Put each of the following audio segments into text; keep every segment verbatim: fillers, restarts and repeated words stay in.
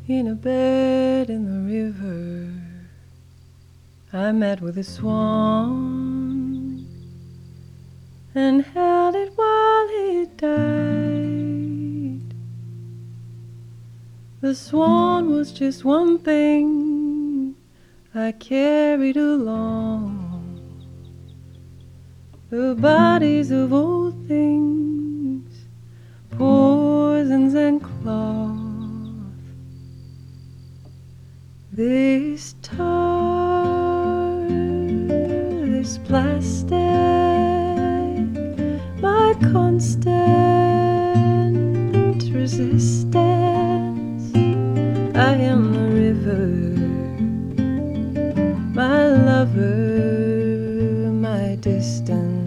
In a bed in the river, I met with a swan and held it while it died. The swan was just one thing I carried along, the bodies of old things, poisons and cloth. This tar, this plastic, my constant resistance. I am the river, my lover, my distance.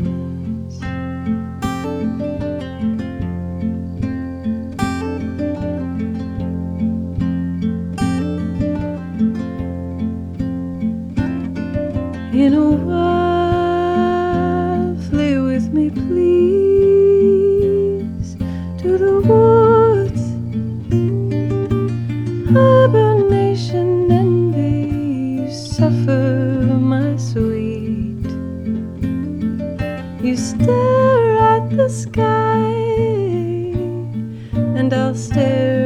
In a while, flee with me, please, to the woods. Hibernation, envy, you suffer, my sweet. You stare at the sky, and I'll stare